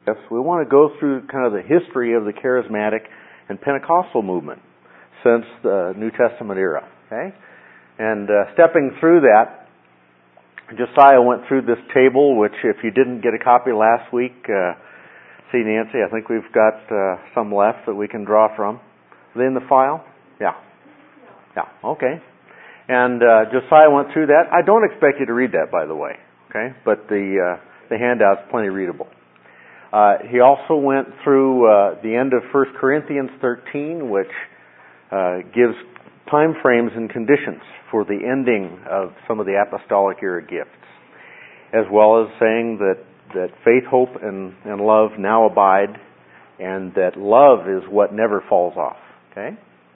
We want to go through kind of the history of the charismatic and Pentecostal movement since the New Testament era. Okay? And stepping through that, Josiah went through this table, which if you didn't get a copy last week, see Nancy, I think we've got some left that we can draw from. Are they in the file? Yeah. Yeah, okay. And Josiah went through that. I don't expect you to read that, by the way. Okay? But the handout's plenty readable. He also went through the end of 1 Corinthians 13, which gives time frames and conditions for the ending of some of the apostolic era gifts, as well as saying that faith, hope, and love now abide, and that love is what never falls off. Okay?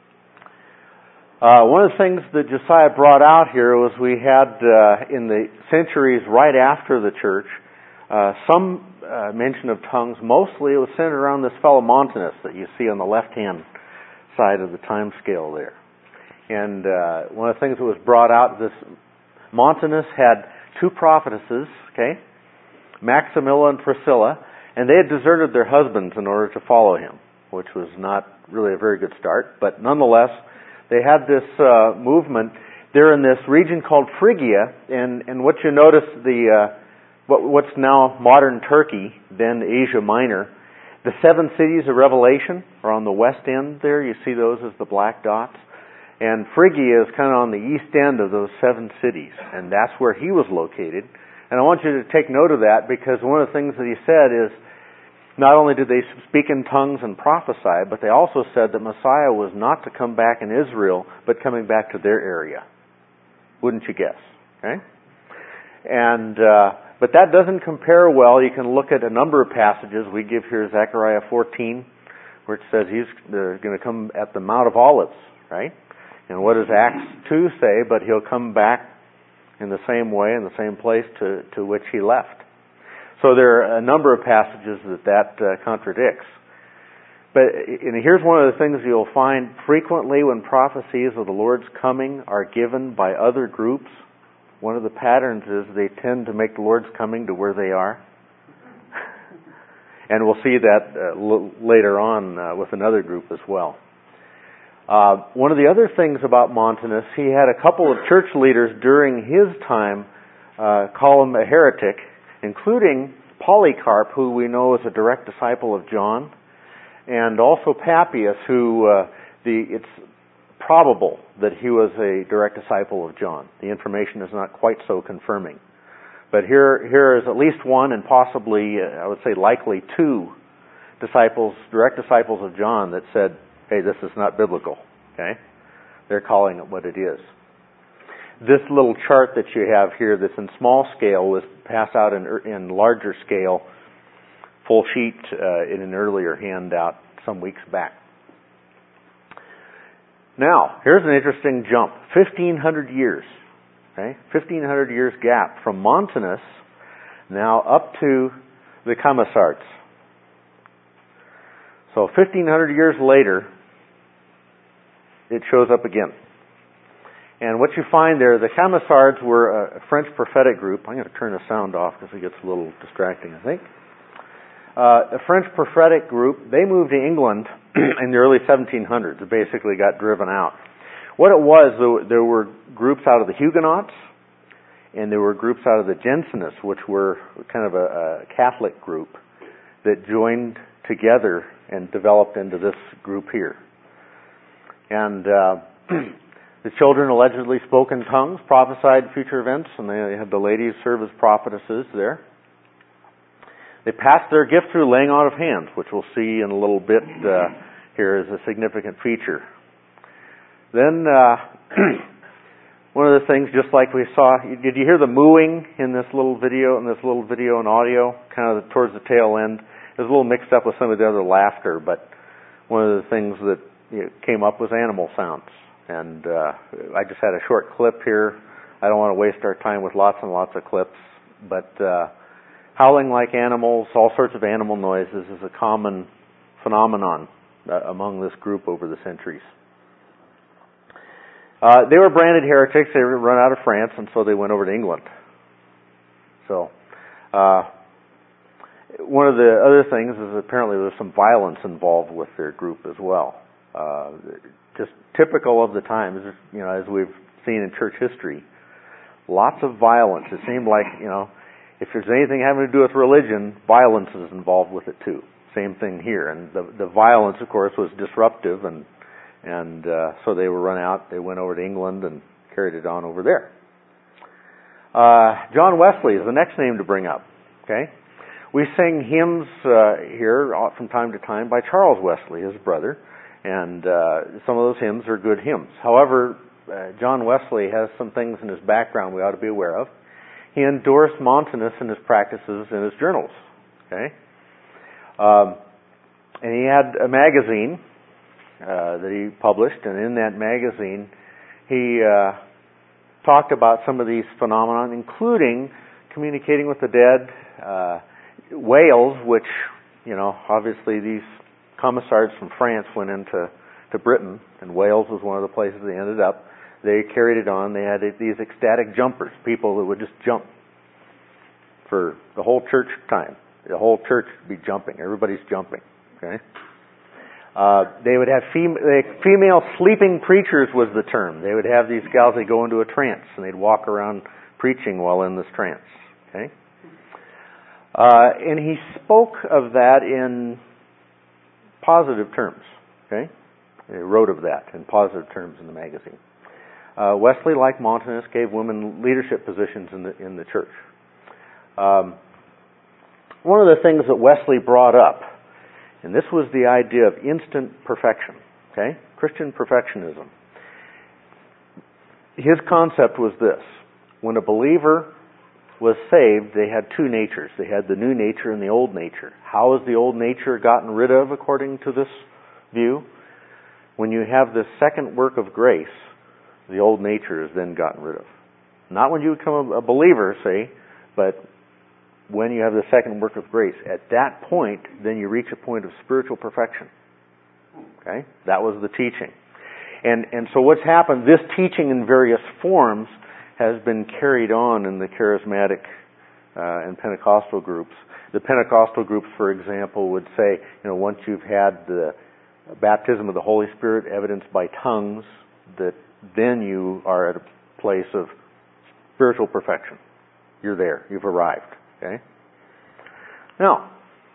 One of the things that Josiah brought out here was we had in the centuries right after the church some mention of tongues. Mostly it was centered around this fellow Montanus that you see on the left-hand side of the time scale there. And one of the things that was brought out, this Montanus had two prophetesses, okay, Maximilla and Priscilla, and they had deserted their husbands in order to follow him, which was not really a very good start. But nonetheless, they had this movement. They're in this region called Phrygia, and what you notice, what's now modern Turkey, then Asia Minor, the 7 cities of Revelation are on the west end there. You see those as the black dots. And Phrygia is kind of on the east end of those 7 cities, and that's where he was located. And I want you to take note of that, because one of the things that he said is, not only did they speak in tongues and prophesy, but they also said that Messiah was not to come back in Israel, but coming back to their area. Wouldn't you guess? Okay? And but that doesn't compare well. You can look at a number of passages. We give here Zechariah 14, where it says he's going to come at the Mount of Olives, right? And what does Acts 2 say? But he'll come back in the same way, in the same place to which he left. So there are a number of passages that contradicts. But here's one of the things you'll find frequently when prophecies of the Lord's coming are given by other groups. One of the patterns is they tend to make the Lord's coming to where they are. And we'll see that later on with another group as well. One of the other things about Montanus, he had a couple of church leaders during his time call him a heretic, including Polycarp, who we know is a direct disciple of John, and also Papias, who it's probable that he was a direct disciple of John. The information is not quite so confirming. But here is at least one, and possibly, I would say likely 2 disciples, direct disciples of John, that said, hey, this is not biblical. Okay? They're calling it what it is. This little chart that you have here that's in small scale was passed out in larger scale, full sheet, in an earlier handout some weeks back. Now, here's an interesting jump. 1,500 years. Okay? 1,500 years gap from Montanus now up to the Camisards. So 1,500 years later, it shows up again. And what you find there, the Camisards were a French prophetic group. I'm going to turn the sound off because it gets a little distracting, I think. A French prophetic group. They moved to England in the early 1700s. It basically got driven out. What it was, there were groups out of the Huguenots, and there were groups out of the Jansenists, which were kind of a Catholic group that joined together and developed into this group here. And the children allegedly spoke in tongues, prophesied future events, and they had the ladies serve as prophetesses there. They passed their gift through laying on of hands, which we'll see in a little bit here is a significant feature. Then one of the things, just like we saw, did you hear the mooing in this little video and audio, kind of towards the tail end? It was a little mixed up with some of the other laughter, but one of the things that came up was animal sounds. And I just had a short clip here. I don't want to waste our time with lots and lots of clips, but howling like animals, all sorts of animal noises is a common phenomenon among this group over the centuries. They were branded heretics. They were run out of France, and so they went over to England. So, one of the other things is apparently there's some violence involved with their group as well. Just typical of the times, as we've seen in church history. Lots of violence. It seemed like, if there's anything having to do with religion, violence is involved with it too. Same thing here. And the violence, of course, was disruptive, and so they were run out. They went over to England and carried it on over there. John Wesley is the next name to bring up. Okay, we sing hymns here from time to time by Charles Wesley, his brother, and some of those hymns are good hymns. However, John Wesley has some things in his background we ought to be aware of. He endorsed Montanus in his practices in his journals. Okay, and he had a magazine that he published, and in that magazine he talked about some of these phenomena, including communicating with the dead, Wales, which, obviously these commissars from France went into Britain, and Wales was one of the places they ended up. They carried it on. They had these ecstatic jumpers, people that would just jump for the whole church time. The whole church would be jumping. Everybody's jumping. Okay. They would have female sleeping preachers was the term. They would have these gals, they go into a trance, and they'd walk around preaching while in this trance. Okay. And he spoke of that in positive terms. Okay. He wrote of that in positive terms in the magazine. Wesley, like Montanus, gave women leadership positions in the church. One of the things that Wesley brought up, and this was the idea of instant perfection, okay? Christian perfectionism. His concept was this: when a believer was saved, they had two natures. They had the new nature and the old nature. How is the old nature gotten rid of according to this view? When you have this second work of grace, the old nature is then gotten rid of. Not when you become a believer, say, but when you have the second work of grace. At that point, then you reach a point of spiritual perfection. Okay? That was the teaching. And so what's happened, this teaching in various forms has been carried on in the charismatic and Pentecostal groups. The Pentecostal groups, for example, would say, once you've had the baptism of the Holy Spirit evidenced by tongues, that then you are at a place of spiritual perfection. You're there. You've arrived. Okay? Now,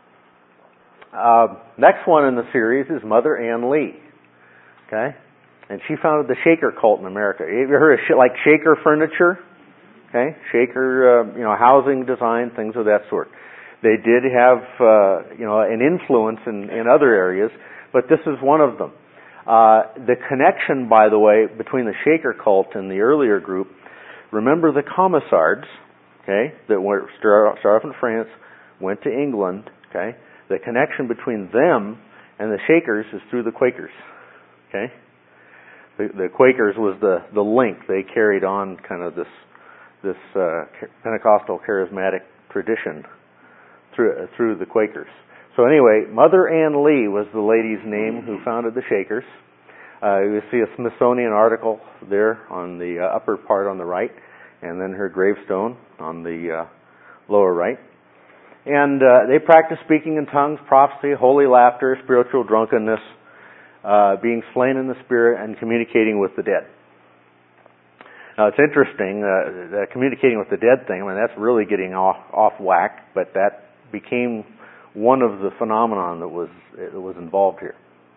next one in the series is Mother Ann Lee. Okay? And she founded the Shaker cult in America. Have you heard of like Shaker furniture? Okay? Shaker, housing design, things of that sort. They did have, an influence in other areas, but this is one of them. The connection, by the way, between the Shaker cult and the earlier group, remember the Commissards, okay, that started off in France, went to England, okay? The connection between them and the Shakers is through the Quakers, okay? The Quakers was the link. They carried on kind of this Pentecostal charismatic tradition through the Quakers. So anyway, Mother Ann Lee was the lady's name who founded the Shakers. You see a Smithsonian article there on the upper part on the right, and then her gravestone on the lower right. And they practiced speaking in tongues, prophecy, holy laughter, spiritual drunkenness, being slain in the spirit, and communicating with the dead. Now it's interesting, the communicating with the dead thing, that's really getting off whack, but that became one of the phenomenon that was involved here.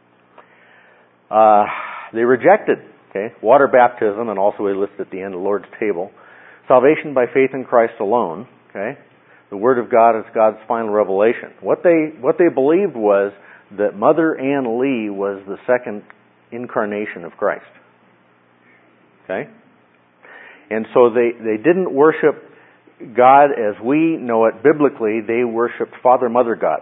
They rejected, water baptism, and also we list at the end the Lord's table. Salvation by faith in Christ alone. The Word of God is God's final revelation. What they believed was that Mother Ann Lee was the second incarnation of Christ. And so they didn't worship God as we know it biblically. They worshipped Father, Mother God.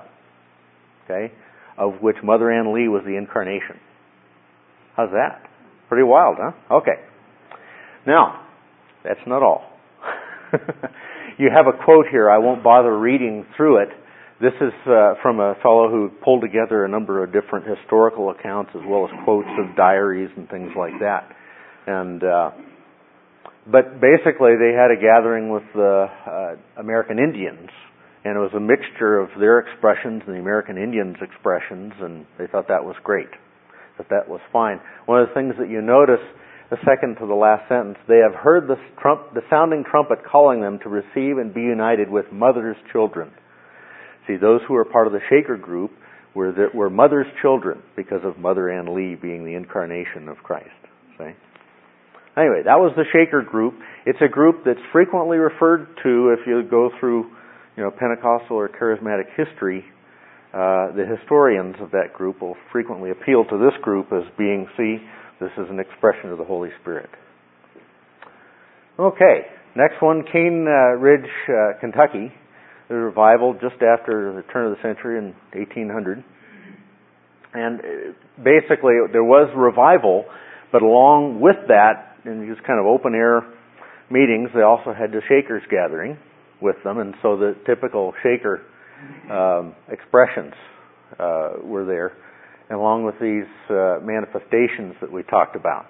Of which Mother Ann Lee was the incarnation. How's that? Pretty wild, huh? Okay. Now, that's not all. You have a quote here. I won't bother reading through it. This is from a fellow who pulled together a number of different historical accounts as well as quotes of diaries and things like that. And but basically they had a gathering with the American Indians, And it was a mixture of their expressions and the American Indians' expressions, and they thought that was great, that was fine. One of the things that you notice, the second to the last sentence, they have heard the sounding trumpet calling them to receive and be united with mother's children. See, those who were part of the Shaker group were mother's children because of Mother Ann Lee being the incarnation of Christ. See? Anyway, that was the Shaker group. It's a group that's frequently referred to if you go through Pentecostal or charismatic history. The historians of that group will frequently appeal to this group as being, see, this is an expression of the Holy Spirit. Okay, next one, Cane Ridge, Kentucky. The revival just after the turn of the century in 1800. And basically there was revival, but along with that, in these kind of open air meetings, they also had the Shakers gathering with them, and so the typical Shaker expressions were there, along with these manifestations that we talked about.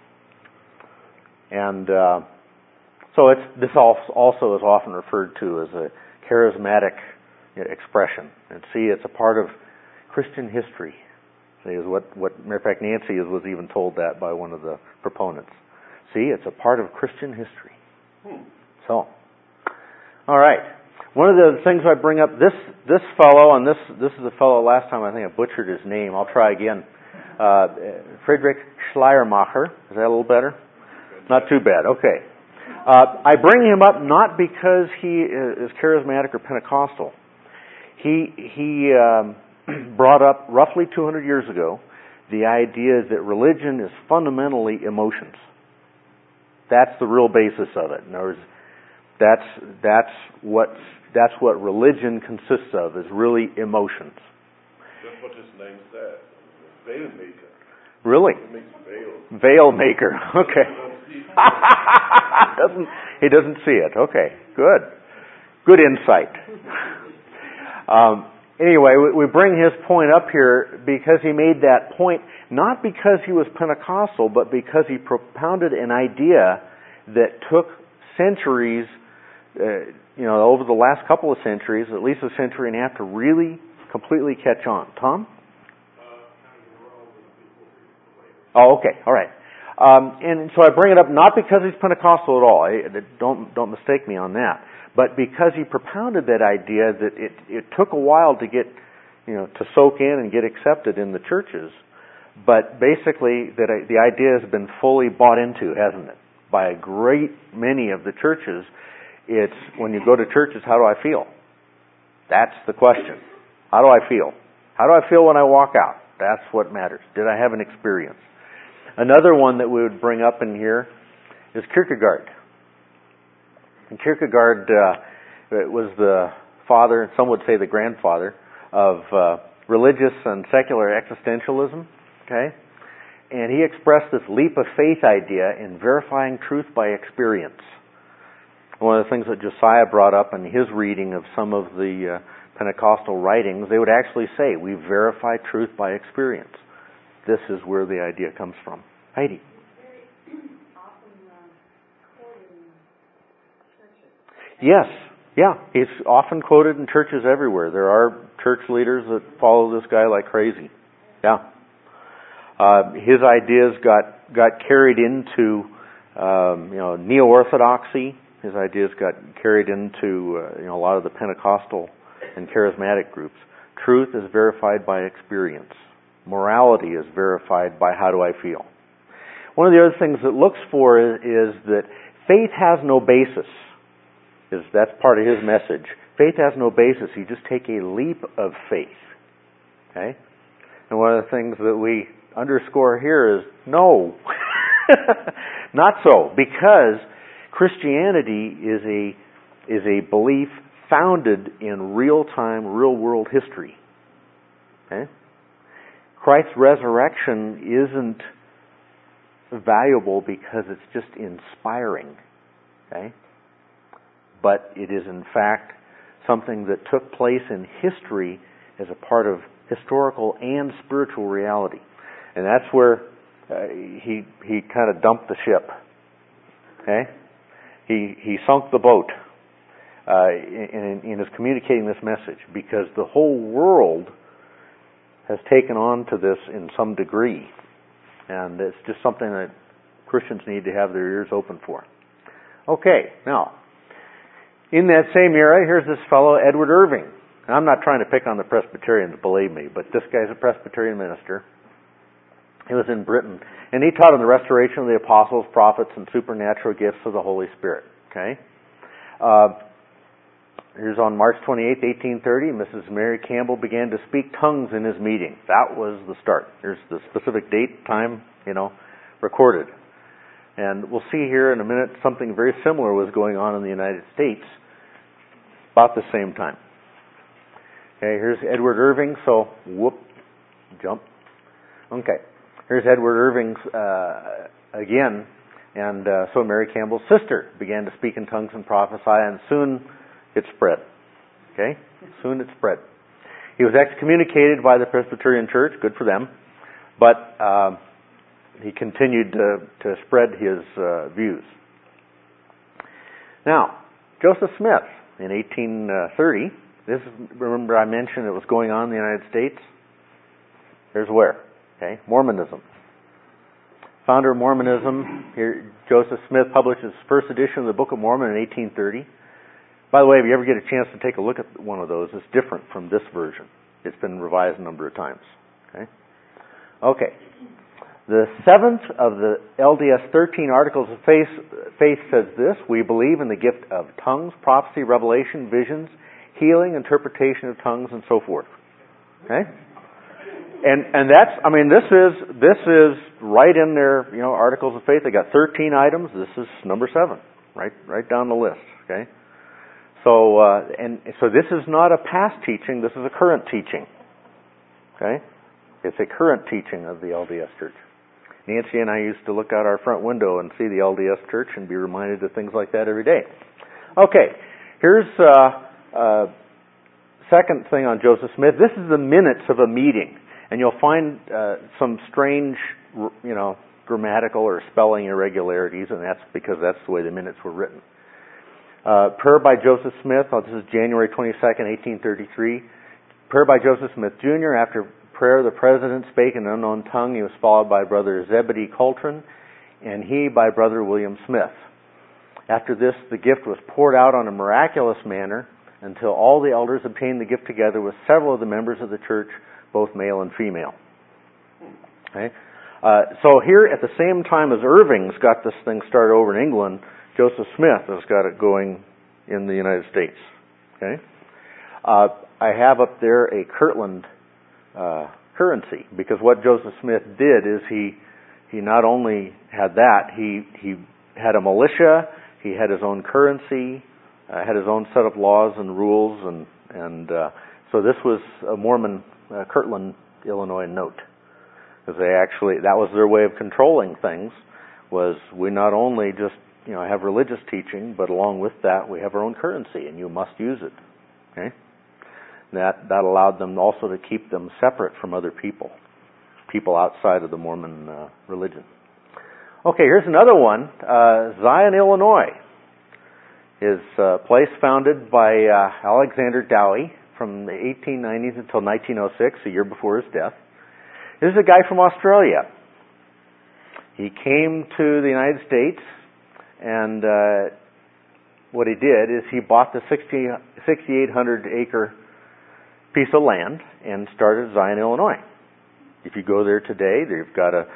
And so this also is often referred to as a charismatic expression. And see, it's a part of Christian history. See, is what matter of fact, Nancy was even told that by one of the proponents. See, it's a part of Christian history. So, all right. One of the things I bring up, this fellow, and this is the fellow last time I think I butchered his name. I'll try again. Friedrich Schleiermacher. Is that a little better? Not too bad. Okay. I bring him up not because he is charismatic or Pentecostal. He brought up roughly 200 years ago the idea that religion is fundamentally emotions. That's the real basis of it. In other words, that's what religion consists of, is really emotions. That's what his name said. Veil maker. Really? He makes veils. Veil maker. Okay. He doesn't see it. Okay. Good insight. Anyway, we bring his point up here because he made that point, not because he was Pentecostal, but because he propounded an idea that took centuries, over the last couple of centuries, at least a century and a half, to really completely catch on. Tom? Oh, okay. All right. And so I bring it up not because he's Pentecostal at all. Don't mistake me on that. But because he propounded that idea that it took a while to get, to soak in and get accepted in the churches. But basically, the idea has been fully bought into, hasn't it? By a great many of the churches. It's when you go to churches, how do I feel? That's the question. How do I feel? How do I feel when I walk out? That's what matters. Did I have an experience? Another one that we would bring up in here is Kierkegaard. And Kierkegaard was the father, some would say the grandfather, of religious and secular existentialism. Okay? And he expressed this leap of faith idea in verifying truth by experience. One of the things that Josiah brought up in his reading of some of the Pentecostal writings, they would actually say, we verify truth by experience. This is where the idea comes from. Heidi. Yes. Yeah. It's often quoted in churches everywhere. There are church leaders that follow this guy like crazy. Yeah. His ideas got carried into, neo-orthodoxy. His ideas got carried into, a lot of the Pentecostal and charismatic groups. Truth is verified by experience. Morality is verified by how do I feel. One of the other things it looks for is that faith has no basis. That's part of his message. Faith has no basis. You just take a leap of faith. Okay? And one of the things that we underscore here is no. Not so. Because Christianity is a belief founded in real-time, real-world history. Okay? Christ's resurrection isn't valuable because it's just inspiring. Okay? But it is in fact something that took place in history as a part of historical and spiritual reality. And that's where he kind of dumped the ship. Okay? He sunk the boat. in his communicating this message, because the whole world has taken on to this in some degree, and it's just something that Christians need to have their ears open for. Okay, now, in that same era, here's this fellow, Edward Irving. And I'm not trying to pick on the Presbyterians, believe me, but this guy's a Presbyterian minister. He was in Britain, and he taught on the restoration of the apostles, prophets, and supernatural gifts of the Holy Spirit. Okay? Here's on March 28, 1830, Mrs. Mary Campbell began to speak tongues in his meeting. That was the start. Here's the specific date, time, recorded. And we'll see here in a minute something very similar was going on in the United States about the same time. Okay, here's Edward Irving, so jump. Okay, here's Edward Irving's again, and so Mary Campbell's sister began to speak in tongues and prophesy, and soon it spread. Okay, soon it spread. He was excommunicated by the Presbyterian Church, good for them, but he continued to spread his views. Now, Joseph Smith in 1830. This is, remember I mentioned it was going on in the United States? Here's where. Okay, Mormonism. Founder of Mormonism, here, Joseph Smith published his first edition of the Book of Mormon in 1830. By the way, if you ever get a chance to take a look at one of those, it's different from this version. It's been revised a number of times. Okay. The seventh of the LDS 13 Articles of Faith says this: we believe in the gift of tongues, prophecy, revelation, visions, healing, interpretation of tongues, and so forth. Okay? And that's, this is right in their, Articles of Faith. They got 13 items. This is number 7, right down the list. Okay? So this is not a past teaching. This is a current teaching. Okay? It's a current teaching of the LDS Church. Nancy and I used to look out our front window and see the LDS Church and be reminded of things like that every day. Okay, here's second thing on Joseph Smith. This is the minutes of a meeting, and you'll find some strange, grammatical or spelling irregularities, and that's because that's the way the minutes were written. Prayer by Joseph Smith. This is January 22nd, 1833. Prayer by Joseph Smith Jr. After prayer, the president spake in an unknown tongue. He was followed by Brother Zebedee Coltrane, and he by Brother William Smith. After this, the gift was poured out on a miraculous manner until all the elders obtained the gift together with several of the members of the church, both male and female. Okay? So here, at the same time as Irving's got this thing started over in England, Joseph Smith has got it going in the United States. Okay? I have up there a Kirtland currency, because what Joseph Smith did is he not only had that, he had a militia, he had his own currency, had his own set of laws and rules, and so this was a Mormon Kirtland, Illinois note, because that was their way of controlling things. Was we not only just have religious teaching, but along with that we have our own currency, and you must use it. Okay. That allowed them also to keep them separate from other people outside of the Mormon religion. Okay, here's another one. Zion, Illinois is a place founded by Alexander Dowie from the 1890s until 1906, a year before his death. This is a guy from Australia. He came to the United States, and what he did is he bought the 6,800-acre piece of land and started Zion, Illinois. If you go there today, they've got a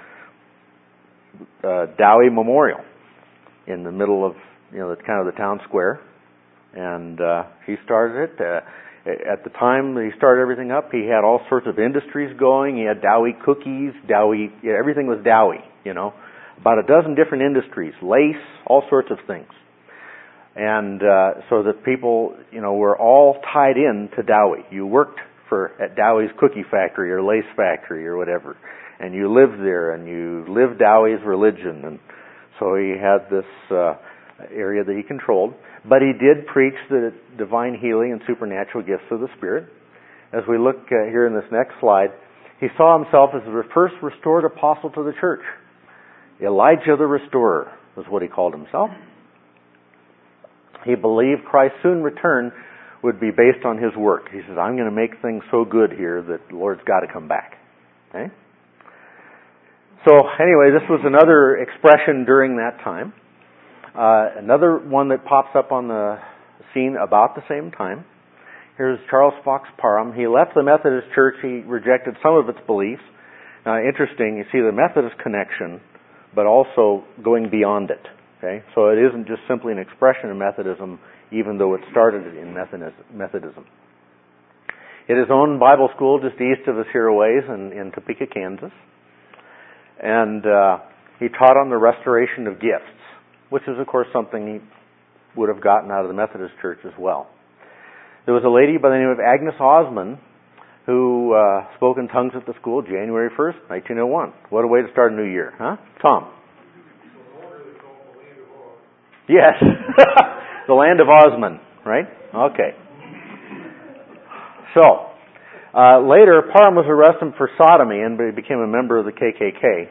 Dowie Memorial in the middle of kind of the town square, and he started it. At the time he started everything up, he had all sorts of industries going. He had Dowie cookies, Dowie, everything was Dowie. About a dozen different industries, lace, all sorts of things. And so that people, were all tied in to Dowie. You worked at Dowie's cookie factory or lace factory or whatever, and you lived there, and you lived Dowie's religion. And so he had this area that he controlled. But he did preach the divine healing and supernatural gifts of the Spirit. As we look here in this next slide, he saw himself as the first restored apostle to the church. Elijah the Restorer was what he called himself. He believed Christ's soon return would be based on his work. He says, I'm going to make things so good here that the Lord's got to come back. Okay? So anyway, this was another expression during that time. Another one that pops up on the scene about the same time. Here's Charles Fox Parham. He left the Methodist Church. He rejected some of its beliefs. Interesting, you see the Methodist connection, but also going beyond it. Okay, so it isn't just simply an expression of Methodism, even though it started in Methodism. It is owned Bible school just east of us here a ways in Topeka, Kansas. And he taught on the restoration of gifts, which is, of course, something he would have gotten out of the Methodist Church as well. There was a lady by the name of Agnes Osman who spoke in tongues at the school January 1st, 1901. What a way to start a new year, huh? Tom? Yes. The land of Osman, right? Okay. So, later, Parham was arrested for sodomy and became a member of the KKK.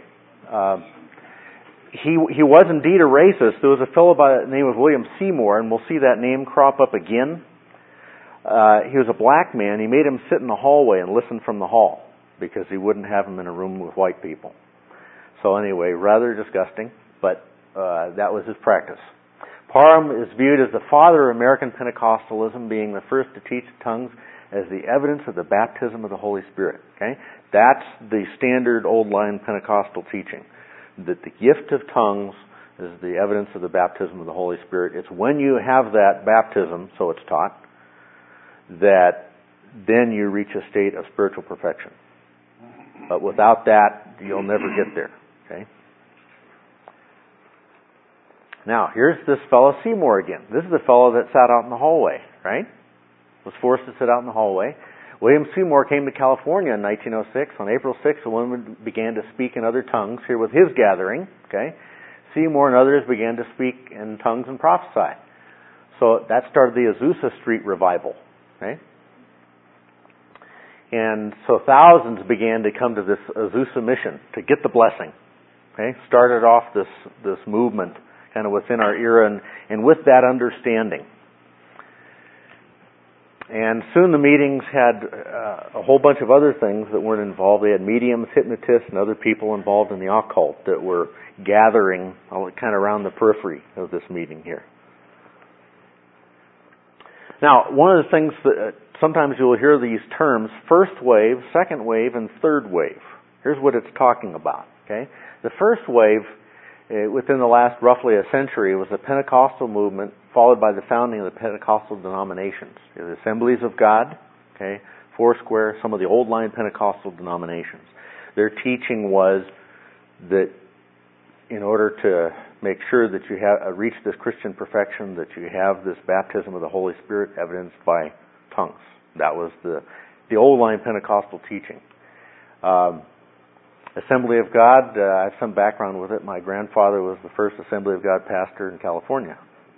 He was indeed a racist. There was a fellow by the name of William Seymour, and we'll see that name crop up again. He was a black man. He made him sit in the hallway and listen from the hall because he wouldn't have him in a room with white people. So anyway, rather disgusting, but that was his practice. Parham is viewed as the father of American Pentecostalism, being the first to teach tongues as the evidence of the baptism of the Holy Spirit. Okay, that's the standard old line Pentecostal teaching, that the gift of tongues is the evidence of the baptism of the Holy Spirit. It's when you have that baptism, so it's taught, that then you reach a state of spiritual perfection. But without that, you'll never get there. Okay. Now, here's this fellow Seymour again. This is the fellow that sat out in the hallway, right? Was forced to sit out in the hallway. William Seymour came to California in 1906. On April 6th, a woman began to speak in other tongues here with his gathering. Okay, Seymour and others began to speak in tongues and prophesy. So that started the Azusa Street revival. Okay, and so thousands began to come to this Azusa mission to get the blessing. Okay, started off this movement kind of within our era, and with that understanding. And soon the meetings had a whole bunch of other things that weren't involved. They had mediums, hypnotists, and other people involved in the occult that were gathering kind of around the periphery of this meeting here. Now, one of the things that sometimes you'll hear these terms, first wave, second wave, and third wave. Here's what it's talking about. Okay, the first wave, within the last roughly a century, was the Pentecostal movement, followed by the founding of the Pentecostal denominations. The Assemblies of God, okay, Foursquare, some of the old line Pentecostal denominations. Their teaching was that in order to make sure that you have reach this Christian perfection, that you have this baptism of the Holy Spirit evidenced by tongues. That was the old line Pentecostal teaching. Assembly of God, I have some background with it. My grandfather was the first Assembly of God pastor in California.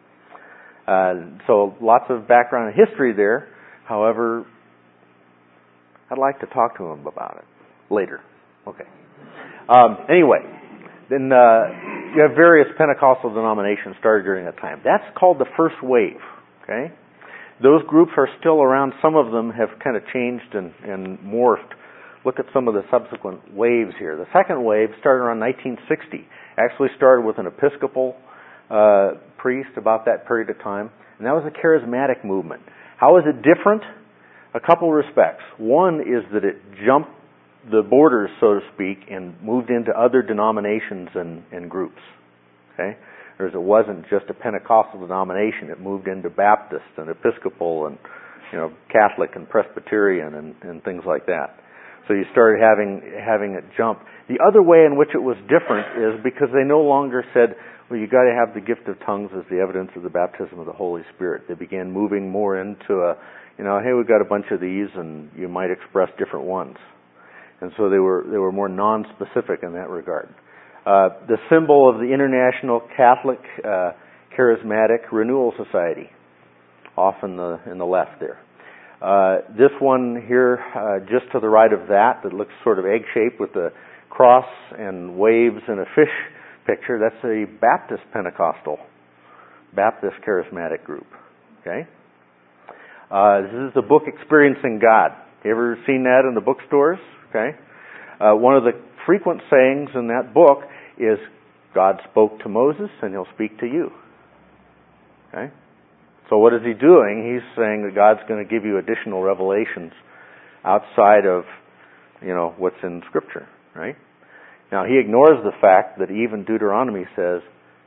So lots of background and history there. However, I'd like to talk to him about it later. Okay. Anyway, then you have various Pentecostal denominations started during that time. That's called the first wave. Okay. Those groups are still around. Some of them have kind of changed and morphed. Look at some of the subsequent waves here. The second wave started around 1960. Actually started with an Episcopal priest about that period of time. And that was a charismatic movement. How is it different? A couple respects. One is that it jumped the borders, so to speak, and moved into other denominations and groups. Okay? Whereas it wasn't just a Pentecostal denomination. It moved into Baptist and Episcopal and Catholic and Presbyterian and things like that. So you started having it jump. The other way in which it was different is because they no longer said, well, you got to have the gift of tongues as the evidence of the baptism of the Holy Spirit. They began moving more into hey, we've got a bunch of these, and you might express different ones. And so they were more non-specific in that regard. The symbol of the International Catholic Charismatic Renewal Society, off in the left there. This one here, just to the right of that looks sort of egg-shaped with the cross and waves and a fish picture, that's a Baptist Pentecostal Baptist Charismatic group. Okay? This is the book Experiencing God. You ever seen that in the bookstores? Okay? One of the frequent sayings in that book is, God spoke to Moses and He'll speak to you. Okay? So what is He doing? He's saying that God's going to give you additional revelations outside of, what's in Scripture. Right? Now, He ignores the fact that even Deuteronomy says,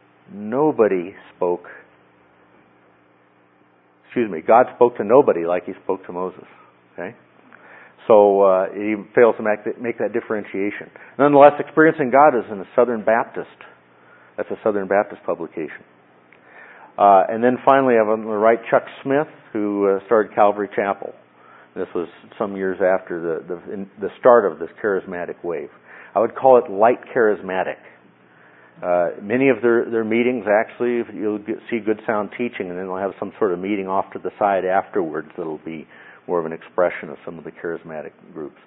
God spoke to nobody like He spoke to Moses. Okay? So He fails to make that differentiation. Nonetheless, Experiencing God is in a Southern Baptist. That's a Southern Baptist publication. And then finally, I have on the right Chuck Smith, who started Calvary Chapel. This was some years after the start of this charismatic wave. I would call it light charismatic. Many of their meetings, actually, you'll see good sound teaching, and then they'll have some sort of meeting off to the side afterwards that'll be more of an expression of some of the charismatic groups.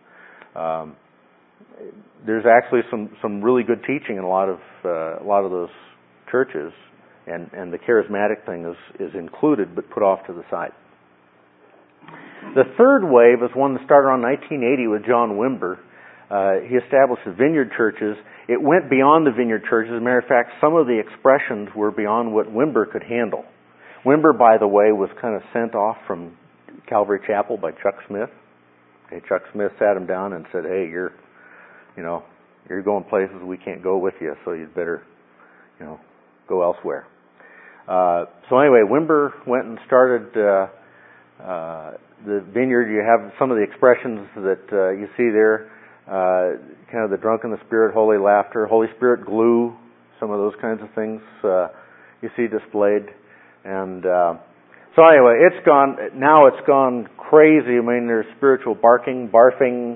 There's actually some really good teaching in a lot of those churches, and the charismatic thing is included but put off to the side. The third wave is one that started around 1980 with John Wimber. He established the vineyard churches. It went beyond the vineyard churches. As a matter of fact, some of the expressions were beyond what Wimber could handle. Wimber, by the way, was kind of sent off from Calvary Chapel by Chuck Smith. Okay, Chuck Smith sat him down and said, "Hey, you're going places we can't go with you, so you'd better, go elsewhere." So anyway, Wimber went and started the vineyard. You have some of the expressions that you see there. Kind of the drunk in the Spirit, holy laughter, Holy Spirit glue, some of those kinds of things you see displayed. And so anyway, it's gone crazy. I mean, there's spiritual barking, barfing,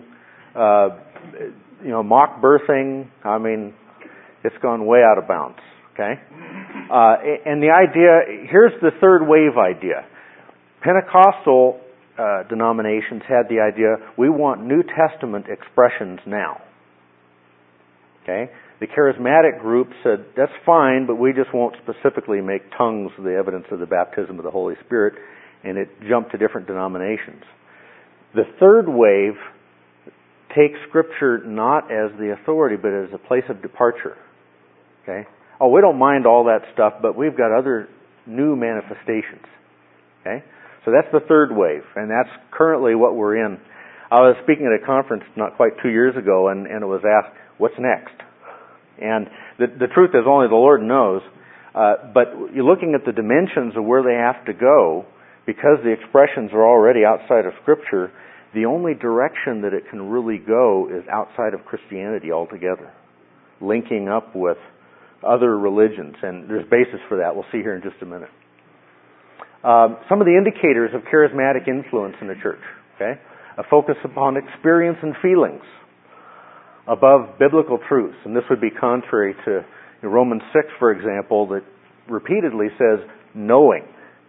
mock birthing. I mean, it's gone way out of bounds. Okay? And the idea, here's the third wave idea. Pentecostal denominations had the idea, we want New Testament expressions now. Okay? The charismatic group said, that's fine, but we just won't specifically make tongues the evidence of the baptism of the Holy Spirit, and it jumped to different denominations. The third wave takes Scripture not as the authority, but as a place of departure. Okay? Oh, we don't mind all that stuff, but we've got other new manifestations. Okay? So that's the third wave, and that's currently what we're in. I was speaking at a conference not quite 2 years ago, and it was asked, what's next? And the truth is only the Lord knows. But you're looking at the dimensions of where they have to go, because the expressions are already outside of Scripture, the only direction that it can really go is outside of Christianity altogether, linking up with other religions. And there's basis for that. We'll see here in just a minute. Some of the indicators of charismatic influence in the church. Okay? A focus upon experience and feelings above biblical truths. And this would be contrary to Romans 6, for example, that repeatedly says knowing.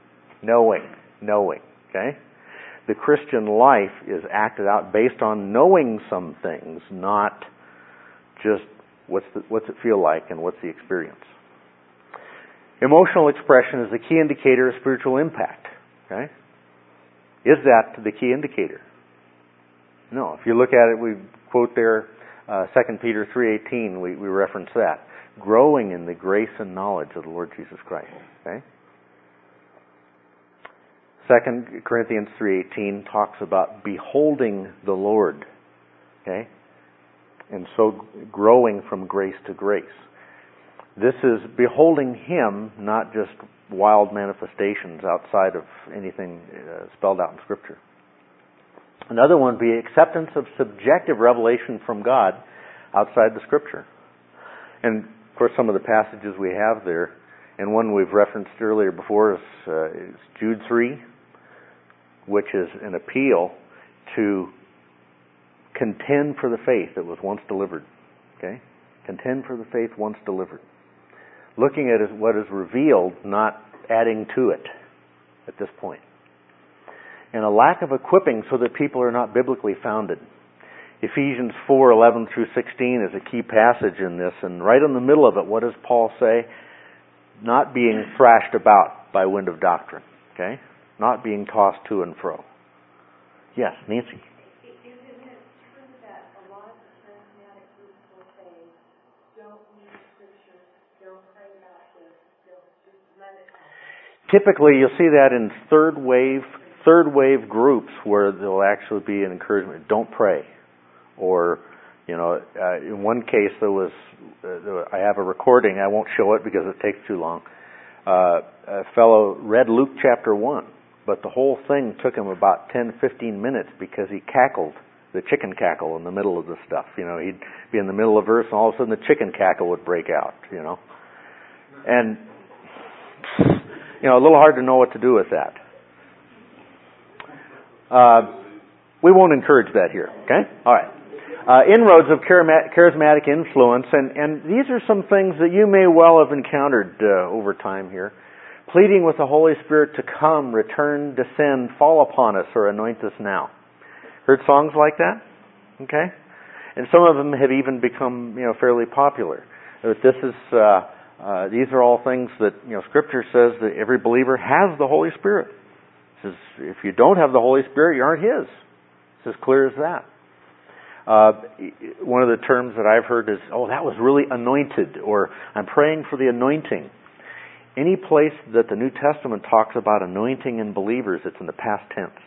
Okay? The Christian life is acted out based on knowing some things, not just what's it feel like and what's the experience. Emotional expression is the key indicator of spiritual impact. Okay? Is that the key indicator? No. If you look at it, we quote there 2 Peter 3:18. We reference that. Growing in the grace and knowledge of the Lord Jesus Christ. Okay? 2 Corinthians 3:18 talks about beholding the Lord. Okay? And so growing from grace to grace. This is beholding Him, not just wild manifestations outside of anything spelled out in Scripture. Another one would be acceptance of subjective revelation from God outside the Scripture. And, of course, some of the passages we have there, and one we've referenced earlier before is Jude 3, which is an appeal to contend for the faith that was once delivered. Okay? Contend for the faith once delivered. Looking at what is revealed, not adding to it at this point. And a lack of equipping so that people are not biblically founded. Ephesians 4:11 through 16 is a key passage in this, and right in the middle of it, what does Paul say? not being thrashed about by wind of doctrine. Okay? Not being tossed to and fro. Yes, Nancy. Isn't it true that a lot of the charismatic groups will say, don't read scripture, don't pray about this, don't just let it happen? Typically, you'll see that in third wave groups where there'll actually be an encouragement. Don't pray. Or, in one case there was, I have a recording, I won't show it because it takes too long. A fellow read Luke chapter 1, but the whole thing took him about 10-15 minutes because he cackled, the chicken cackle in the middle of the stuff. He'd be in the middle of a verse and all of a sudden the chicken cackle would break out, And, a little hard to know what to do with that. We won't encourage that here, okay? All right. Inroads of charismatic influence, and these are some things that you may well have encountered over time here. Pleading with the Holy Spirit to come, return, descend, fall upon us, or anoint us now. Heard songs like that? Okay? And some of them have even become, fairly popular. But these are all things that, Scripture says that every believer has the Holy Spirit. It says, if you don't have the Holy Spirit, you aren't His. It's as clear as that. One of the terms that I've heard is, that was really anointed, or I'm praying for the anointing. Any place that the New Testament talks about anointing in believers, it's in the past tense.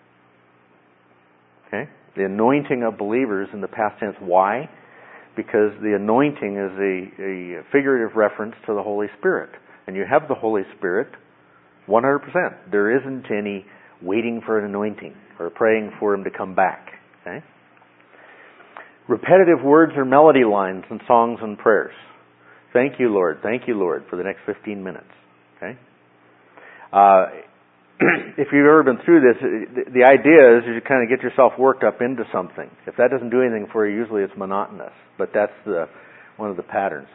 Okay? The anointing of believers in the past tense. Why? Because the anointing is a figurative reference to the Holy Spirit. And you have the Holy Spirit 100%. There isn't any waiting for an anointing or praying for Him to come back. Okay? Repetitive words or melody lines in songs and prayers. Thank you, Lord, for the next 15 minutes. Okay? If you've ever been through this, the idea is you kind of get yourself worked up into something. If that doesn't do anything for you, usually it's monotonous. But that's one of the patterns.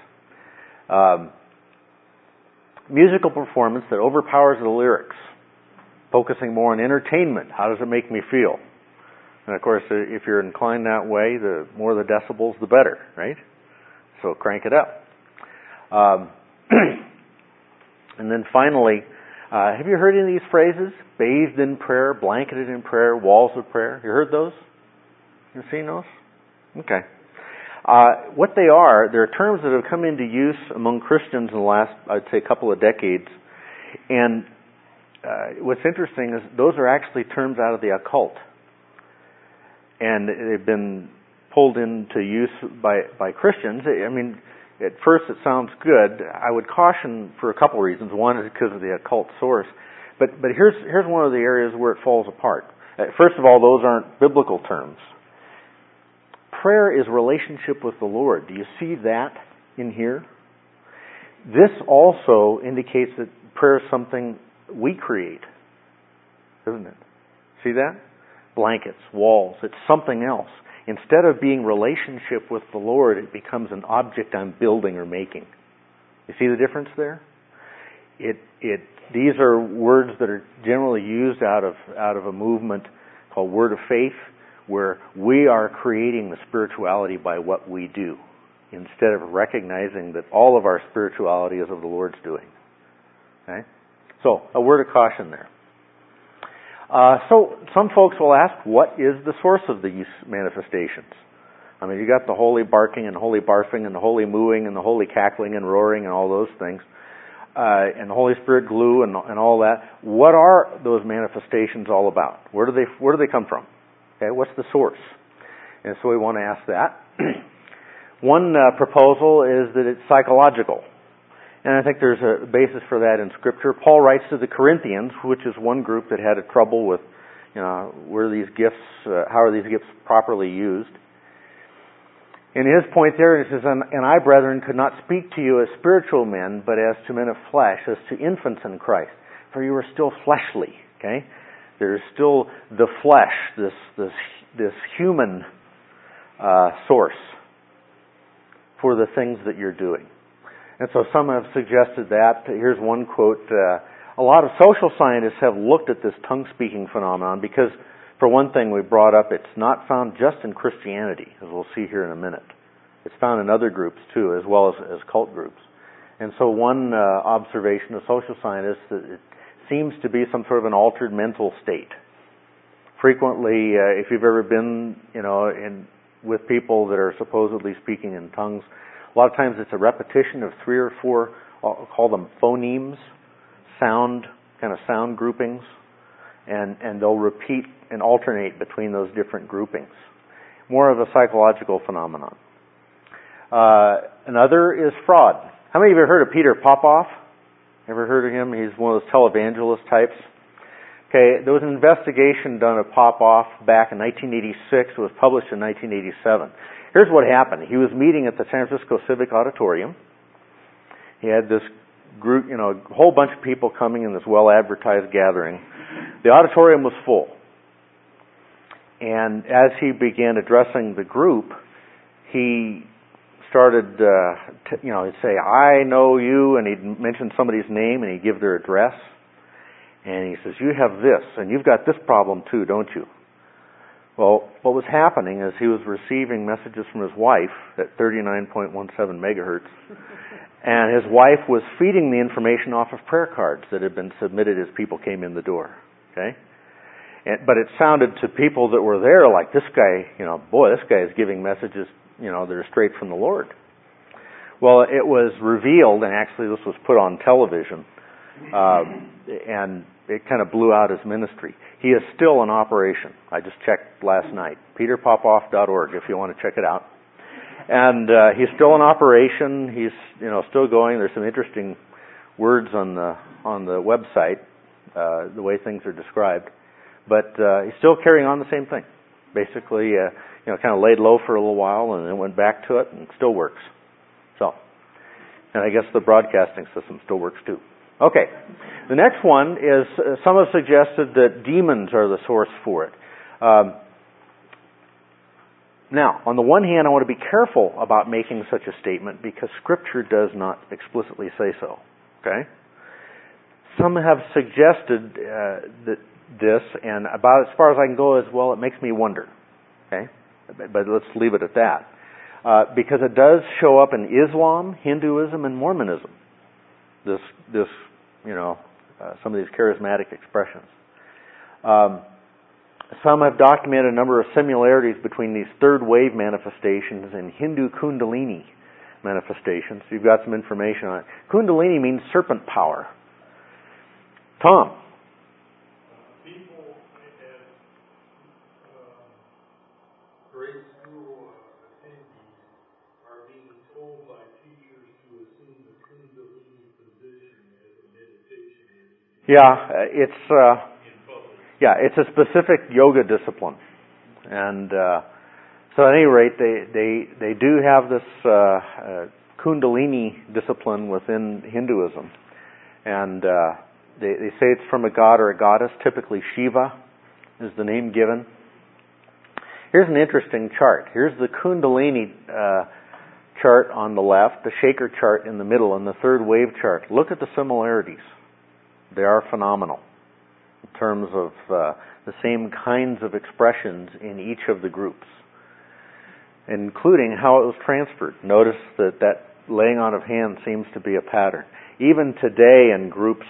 Musical performance that overpowers the lyrics, focusing more on entertainment. How does it make me feel? And of course, if you're inclined that way, the more the decibels, the better, right? So crank it up. And then finally, have you heard any of these phrases? Bathed in prayer, blanketed in prayer, walls of prayer. You heard those? You seen those? Okay. What they're terms that have come into use among Christians in the last, I'd say, couple of decades. And what's interesting is those are actually terms out of the occult. And they've been pulled into use by Christians. I mean, at first it sounds good. I would caution for a couple of reasons. One is because of the occult source. But here's one of the areas where it falls apart. First of all, those aren't biblical terms. Prayer is relationship with the Lord. Do you see that in here? This also indicates that prayer is something we create, isn't it? See that? Blankets, walls, it's something else. Instead of being relationship with the Lord, it becomes an object I'm building or making. You see the difference there? These are words that are generally used out of a movement called Word of Faith, where we are creating the spirituality by what we do, instead of recognizing that all of our spirituality is of the Lord's doing. Okay? So, a word of caution there. So, some folks will ask, what is the source of these manifestations? I mean, you got the holy barking and holy barfing and the holy mooing and the holy cackling and roaring and all those things, and the Holy Spirit glue and all that. What are those manifestations all about? Where do they come from? Okay, what's the source? And so we want to ask that. One proposal is that it's psychological. And I think there's a basis for that in Scripture. Paul writes to the Corinthians, which is one group that had a trouble with, where these gifts, how are these gifts properly used. And his point there, he says, and I, brethren, could not speak to you as spiritual men, but as to men of flesh, as to infants in Christ. For you are still fleshly, okay? There's still the flesh, this human source for the things that you're doing. And so some have suggested that. Here's one quote. A lot of social scientists have looked at this tongue-speaking phenomenon because, for one thing, we brought up, it's not found just in Christianity, as we'll see here in a minute. It's found in other groups, too, as well as cult groups. And so one observation of social scientists that it seems to be some sort of an altered mental state. Frequently, if you've ever been, with people that are supposedly speaking in tongues, a lot of times it's a repetition of 3 or 4, I'll call them phonemes, sound groupings, and they'll repeat and alternate between those different groupings. More of a psychological phenomenon. Another is fraud. How many of you have heard of Peter Popoff? Ever heard of him? He's one of those televangelist types. Okay, there was an investigation done of Popoff back in 1986. It was published in 1987. Here's what happened. He was meeting at the San Francisco Civic Auditorium. He had this group, a whole bunch of people coming in this well-advertised gathering. The auditorium was full. And as he began addressing the group, he started, he'd say, "I know you," and he'd mention somebody's name, and he'd give their address. And he says, "You have this, and you've got this problem too, don't you?" Well, what was happening is he was receiving messages from his wife at 39.17 megahertz, and his wife was feeding the information off of prayer cards that had been submitted as people came in the door. Okay? But it sounded to people that were there like, this guy, this guy is giving messages, that are straight from the Lord. Well, it was revealed, and actually this was put on television, and it kind of blew out his ministry. He is still in operation. I just checked last night. PeterPopoff.org if you want to check it out. And he's still in operation. He's still going. There's some interesting words on the website, the way things are described. But he's still carrying on the same thing. Basically, kind of laid low for a little while and then went back to it and still works. So, and I guess the broadcasting system still works too. Okay. The next one is, some have suggested that demons are the source for it. Now, on the one hand, I want to be careful about making such a statement because Scripture does not explicitly say so. Okay? Some have suggested that this, and about as far as I can go as well, it makes me wonder. Okay? But let's leave it at that. Because it does show up in Islam, Hinduism, and Mormonism. Some of these charismatic expressions. Some have documented a number of similarities between these third wave manifestations and Hindu Kundalini manifestations. You've got some information on it. Kundalini means serpent power. Tom? People at grade school attendees are being told by teachers to assume the Kundalini position as a meditation. It's a specific yoga discipline, and so at any rate, they do have this Kundalini discipline within Hinduism, and they say it's from a god or a goddess. Typically, Shiva is the name given. Here's an interesting chart. Here's the Kundalini chart on the left, the Shaker chart in the middle, and the third wave chart. Look at the similarities. They are phenomenal in terms of the same kinds of expressions in each of the groups, including how it was transferred. Notice that laying on of hands seems to be a pattern. Even today in groups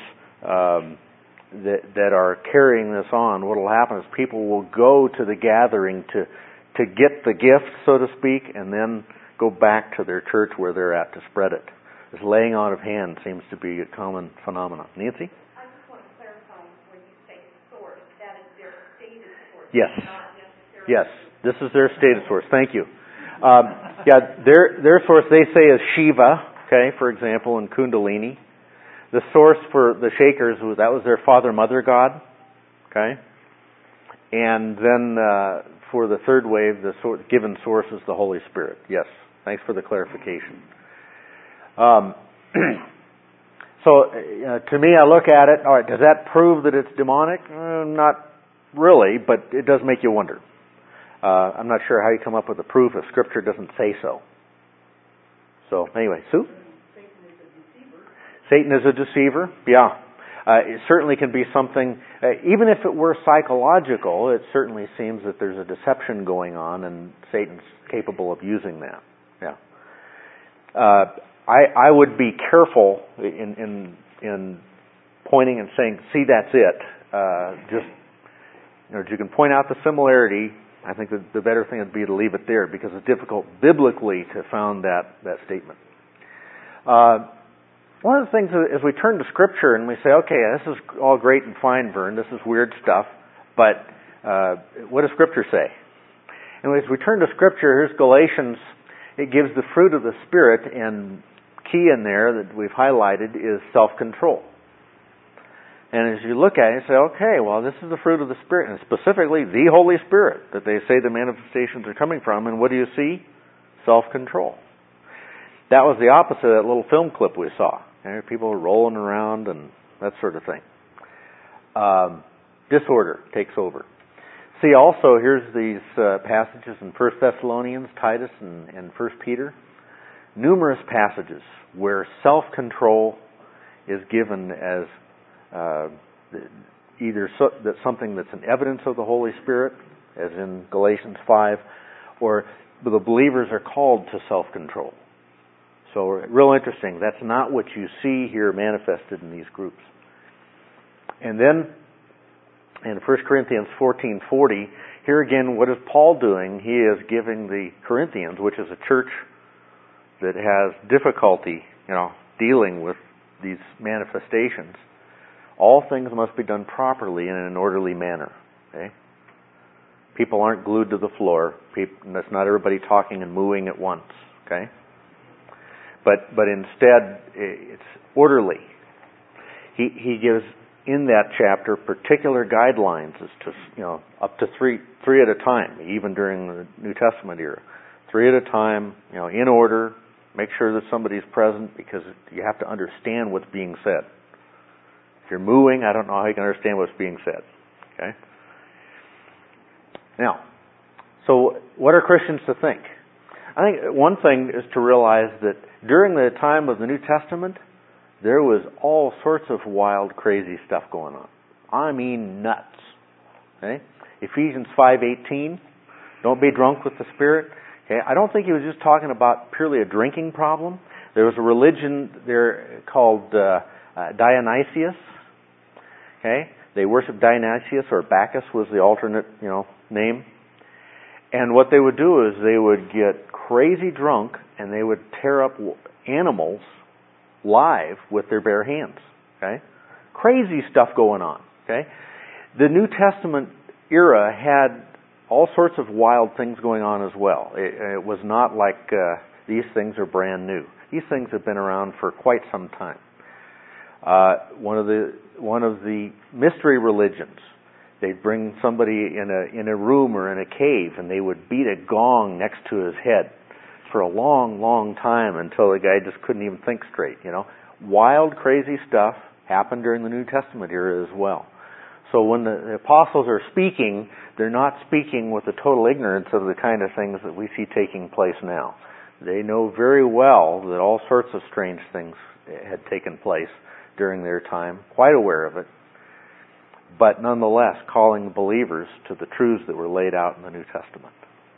that are carrying this on, what will happen is people will go to the gathering to get the gift, so to speak, and then go back to their church where they're at to spread it. This laying on of hands seems to be a common phenomenon. Nancy? I just want to clarify, when you say source, that is their stated source. Yes. Not necessarily. Yes. This is their stated source. Thank you. Their source they say is Shiva, okay, for example, in Kundalini. The source for the Shakers, that was their father-mother god, okay? And then for the third wave, the given source is the Holy Spirit. Yes. Thanks for the clarification. So, to me, I look at it, all right, does that prove that it's demonic? Not really, but it does make you wonder. I'm not sure how you come up with the proof if Scripture doesn't say so. So, anyway, Sue? Satan is a deceiver. Yeah. It certainly can be something, even if it were psychological, it certainly seems that there's a deception going on and Satan's capable of using that. Yeah. I would be careful in pointing and saying, "See, that's it." Just if you can point out the similarity, I think the better thing would be to leave it there, because it's difficult biblically to found that statement. One of the things is we turn to Scripture and we say, "Okay, this is all great and fine, Vern. This is weird stuff, but what does Scripture say?" And as we turn to Scripture, here's Galatians. It gives the fruit of the Spirit, and key in there that we've highlighted is self-control. And as you look at it, you say, okay, well, this is the fruit of the Spirit, and specifically the Holy Spirit that they say the manifestations are coming from. And what do you see? Self-control. That was the opposite of that little film clip we saw. People rolling around and that sort of thing. Disorder takes over. See, also, here's these passages in 1 Thessalonians, Titus, and 1 Peter. Numerous passages where self-control is given as either that's something that's an evidence of the Holy Spirit, as in Galatians 5, or the believers are called to self-control. So, real interesting. That's not what you see here manifested in these groups. And then, in 1 Corinthians 14:40, here again, what is Paul doing? He is giving the Corinthians, which is a church that has difficulty, dealing with these manifestations. All things must be done properly and in an orderly manner. Okay? People aren't glued to the floor. That's not everybody talking and mooing at once. Okay? But instead, it's orderly. He gives in that chapter particular guidelines as to up to three at a time, even during the New Testament era. 3 at a time, in order. Make sure that somebody's present, because you have to understand what's being said. If you're mooing, I don't know how you can understand what's being said. Okay? Now, so what are Christians to think? I think one thing is to realize that during the time of the New Testament, there was all sorts of wild, crazy stuff going on. I mean, nuts. Okay? Ephesians 5:18, don't be drunk with the Spirit. Okay? I don't think he was just talking about purely a drinking problem. There was a religion there called Dionysius. Okay? They worshiped Dionysius, or Bacchus was the alternate, name. And what they would do is they would get crazy drunk and they would tear up animals live with their bare hands. Okay? Crazy stuff going on. Okay? The New Testament era had all sorts of wild things going on as well. It was not like these things are brand new. These things have been around for quite some time. One of the mystery religions, they'd bring somebody in a room or in a cave, and they would beat a gong next to his head for a long, long time until the guy just couldn't even think straight. Wild, crazy stuff happened during the New Testament era as well. So when the apostles are speaking, they're not speaking with a total ignorance of the kind of things that we see taking place now. They know very well that all sorts of strange things had taken place during their time, quite aware of it, but nonetheless calling believers to the truths that were laid out in the New Testament.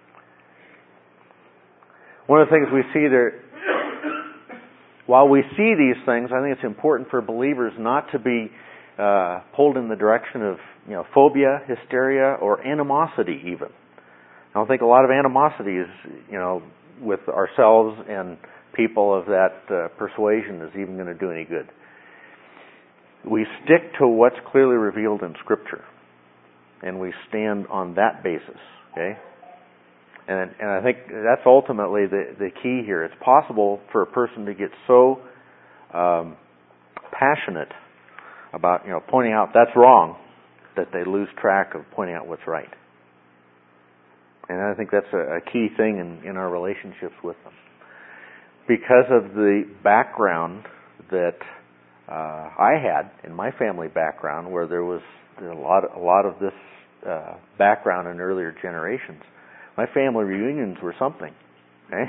One of the things we see there, while we see these things, I think it's important for believers not to be pulled in the direction of phobia, hysteria, or animosity even. I don't think a lot of animosity is, with ourselves and people of that persuasion is even going to do any good. We stick to what's clearly revealed in Scripture, and we stand on that basis. Okay, and I think that's ultimately the key here. It's possible for a person to get so passionate about pointing out that's wrong that they lose track of pointing out what's right. And I think that's a key thing in our relationships with them. Because of the background that I had in my family background, where there was a lot of this background in earlier generations, my family reunions were something. Okay?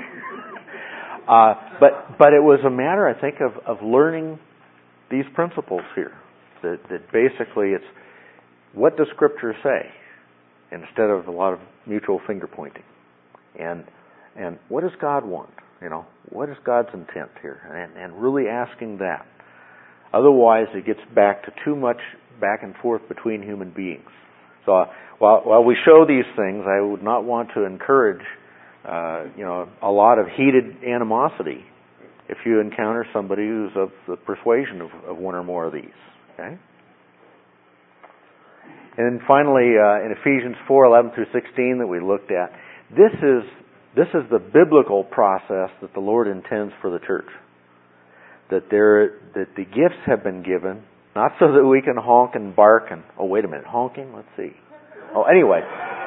But it was a matter, I think, of learning these principles here. That basically it's what does Scripture say, instead of a lot of mutual finger pointing, and what does God want? What is God's intent here? And really asking that. Otherwise, it gets back to too much back and forth between human beings. So while we show these things, I would not want to encourage, a lot of heated animosity if you encounter somebody who's of the persuasion of one or more of these. Okay? And then finally, in Ephesians 4:11 through 16 that we looked at, this is the biblical process that the Lord intends for the church. That the gifts have been given, not so that we can honk and bark and, wait a minute, honking? Let's see. Anyway.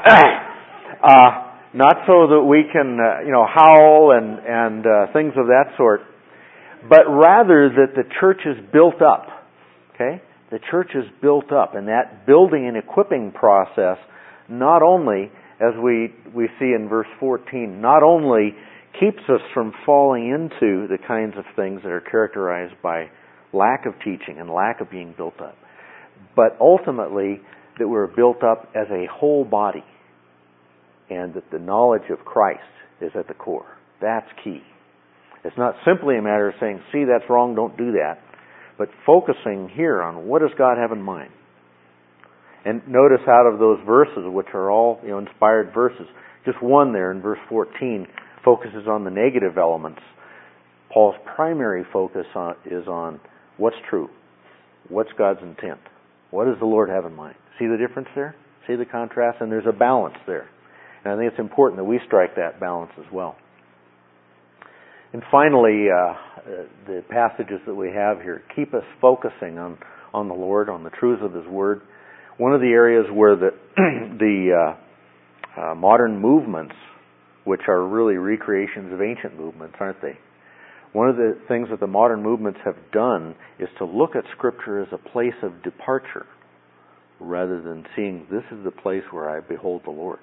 Not so that we can, howl and things of that sort, but rather that the church is built up. Okay? The church is built up, and that building and equipping process not only, as we see in verse 14, not only keeps us from falling into the kinds of things that are characterized by lack of teaching and lack of being built up, but ultimately that we're built up as a whole body, and that the knowledge of Christ is at the core. That's key. It's not simply a matter of saying, see, that's wrong, don't do that, but focusing here on what does God have in mind. And notice out of those verses, which are all inspired verses, just one there in verse 14 focuses on the negative elements. Paul's primary focus is on what's true, what's God's intent, what does the Lord have in mind. See the difference there? See the contrast? And there's a balance there. And I think it's important that we strike that balance as well. And finally, the passages that we have here keep us focusing on the Lord, on the truths of His Word. One of the areas where the modern movements, which are really recreations of ancient movements, aren't they? One of the things that the modern movements have done is to look at Scripture as a place of departure, rather than seeing this is the place where I behold the Lord.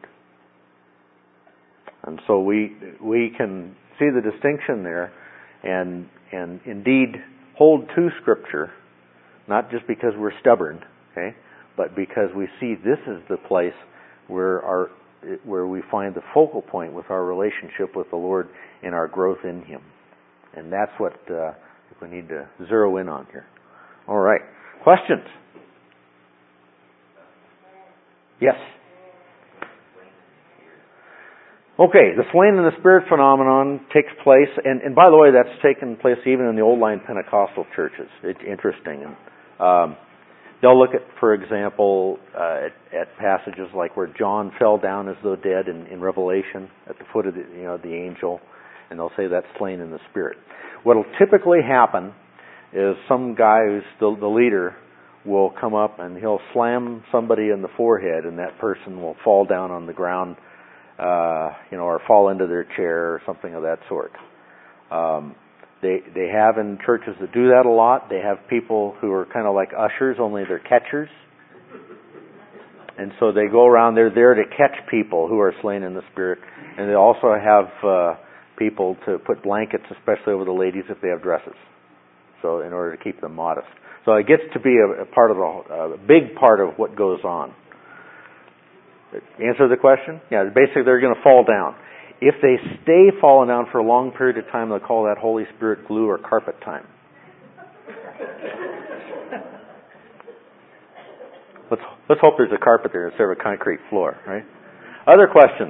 And so we can see the distinction there and indeed hold to Scripture, not just because we're stubborn, okay, but because we see this is the place where we find the focal point with our relationship with the Lord and our growth in Him. And that's what we need to zero in on here. All right. Questions? Yes. Okay, the slain in the Spirit phenomenon takes place, and by the way, that's taken place even in the old line Pentecostal churches. It's interesting. And they'll look at, for example, at passages like where John fell down as though dead in Revelation at the foot of the angel, and they'll say that's slain in the Spirit. What'll typically happen is some guy who's the leader will come up and he'll slam somebody in the forehead, and that person will fall down on the ground, or fall into their chair or something of that sort. They have in churches that do that a lot. They have people who are kind of like ushers, only they're catchers. And so they go around, they're there to catch people who are slain in the Spirit. And they also have people to put blankets, especially over the ladies if they have dresses, so in order to keep them modest. So it gets to be a part of a big part of what goes on. Answer the question? Yeah, basically they're going to fall down. If they stay falling down for a long period of time, they'll call that Holy Spirit glue or carpet time. Let's hope there's a carpet there instead of a concrete floor, right? Other questions?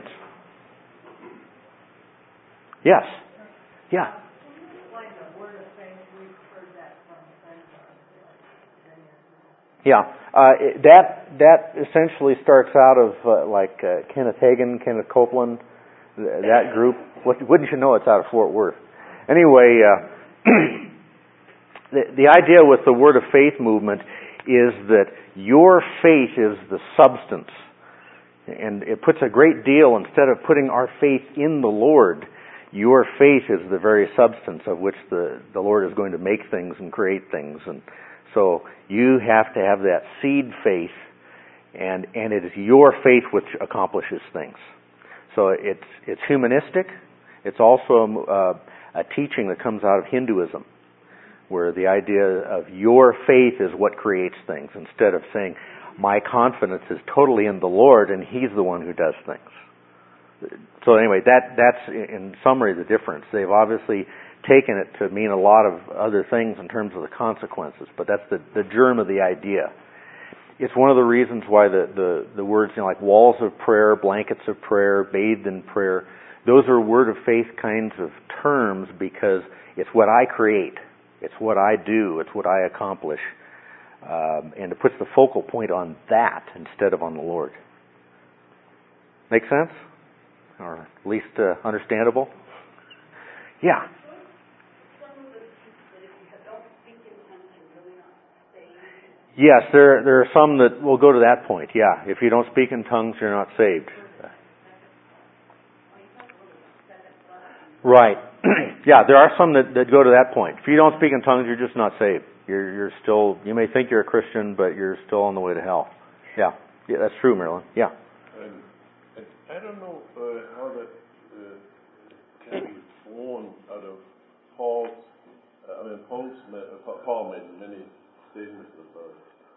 Yes. Yeah. Yeah, that essentially starts out of like Kenneth Hagin, Kenneth Copeland, that group. Wouldn't you know it's out of Fort Worth? Anyway, the idea with the Word of Faith movement is that your faith is the substance, and it puts a great deal, instead of putting our faith in the Lord, your faith is the very substance of which the Lord is going to make things and create things. And so you have to have that seed faith, and it is your faith which accomplishes things. So it's humanistic. It's also a teaching that comes out of Hinduism, where the idea of your faith is what creates things, instead of saying, my confidence is totally in the Lord and He's the one who does things. So anyway, that's in summary the difference. They've obviously taken it to mean a lot of other things in terms of the consequences, but that's the germ of the idea. It's one of the reasons why the words, like walls of prayer, blankets of prayer, bathed in prayer, those are word of faith kinds of terms because it's what I create. It's what I do. It's what I accomplish. And it puts the focal point on that instead of on the Lord. Make sense? Or at least understandable? Yeah. Yes, there are some that will go to that point. Yeah, if you don't speak in tongues, you're not saved. Right. Yeah, there are some that go to that point. If you don't speak in tongues, you're just not saved. You're still. You may think you're a Christian, but you're still on the way to hell. Yeah, that's true, Marilyn. Yeah. I don't know how that can be born out of Paul made many statements about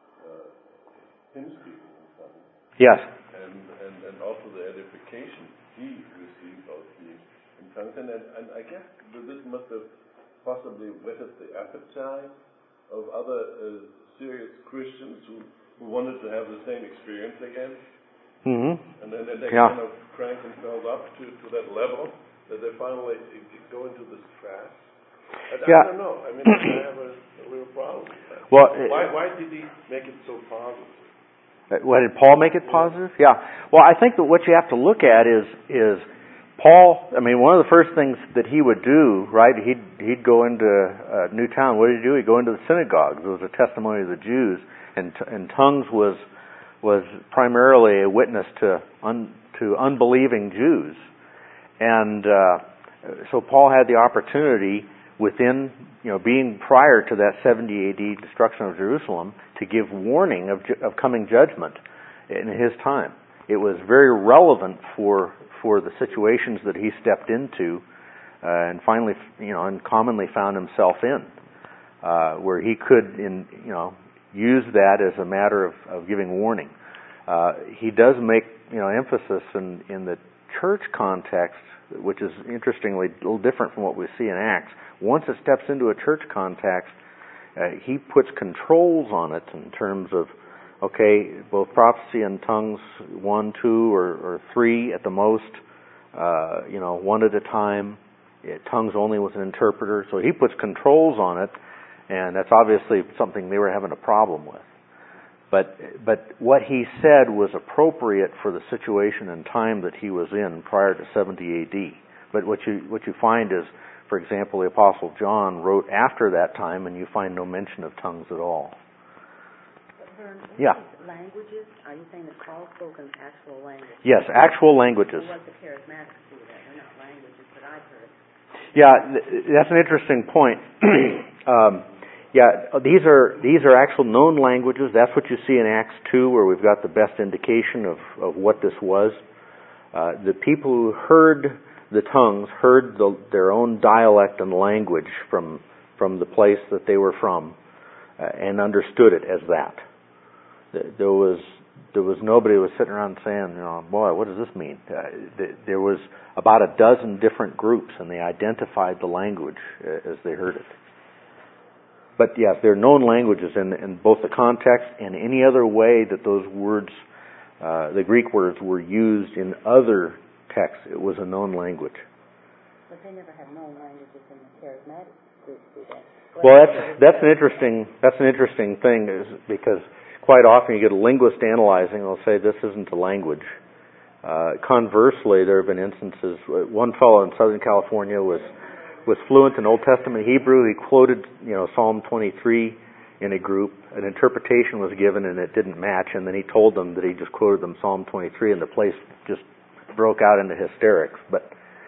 him speaking in tongues. Yes. And also the edification he received out of being in tongues. And I guess this must have possibly whetted the appetite of other serious Christians who wanted to have the same experience again. Mm-hmm. And then they kind of crank themselves up to that level that they finally go into this trap. I don't know. I mean, I have a real problem with that. Well, why did he make it so positive? Why did Paul make it positive? Yeah. Well, I think that what you have to look at is Paul. I mean, one of the first things that he would do, right? He'd go into a new town. What did he do? He'd go into the synagogues. It was a testimony of the Jews, and tongues was primarily a witness to unbelieving Jews, and so Paul had the opportunity within, being prior to that 70 AD destruction of Jerusalem, to give warning of coming judgment in his time. It was very relevant for the situations that he stepped into, and finally, and commonly found himself in, where he could, use that as a matter of giving warning. He does make emphasis in the church context, which is interestingly a little different from what we see in Acts. Once it steps into a church context, he puts controls on it in terms of, both prophecy and tongues, 1, 2, or 3 at the most, one at a time. Tongues only with an interpreter. So he puts controls on it, and that's obviously something they were having a problem with. But what he said was appropriate for the situation and time that he was in prior to 70 AD. But what you find is, for example, the Apostle John wrote after that time, and you find no mention of tongues at all. Yeah. Languages? Are you saying that Paul spoke in actual languages? Yes, actual languages. What the charismatics do that? They're not languages that I've heard. Yeah, that's an interesting point. These are actual known languages. That's what you see in Acts 2, where we've got the best indication of what this was. The people who heard the tongues heard their own dialect and language from the place that they were from, and understood it as that. There was nobody who was sitting around saying, boy, what does this mean? There was about a dozen different groups, and they identified the language as they heard it. But yes, they're known languages in both the context and any other way that those words, the Greek words, were used in other texts. It was a known language. But they never had known languages in the charismatic groups, do they? Well, that's an interesting thing, is because quite often you get a linguist analyzing, they'll say this isn't a language. Conversely, there have been instances. One fellow in Southern California was fluent in Old Testament Hebrew. He quoted, Psalm 23 in a group. An interpretation was given and it didn't match, and then he told them that he just quoted them Psalm 23, and the place just broke out into hysterics. But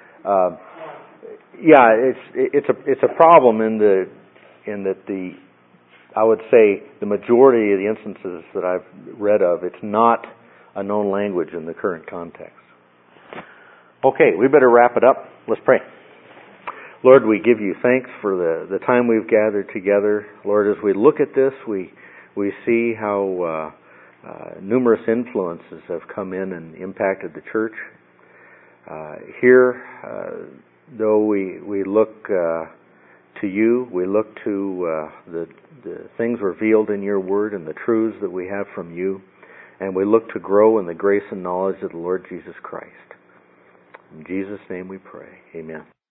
it's a problem in that I would say the majority of the instances that I've read of, it's not a known language in the current context. Okay, we better wrap it up. Let's pray. Lord, we give you thanks for the time we've gathered together. Lord, as we look at this, we see how numerous influences have come in and impacted the church. Here, though we look to you, we look to the things revealed in your word and the truths that we have from you, and we look to grow in the grace and knowledge of the Lord Jesus Christ. In Jesus' name we pray. Amen.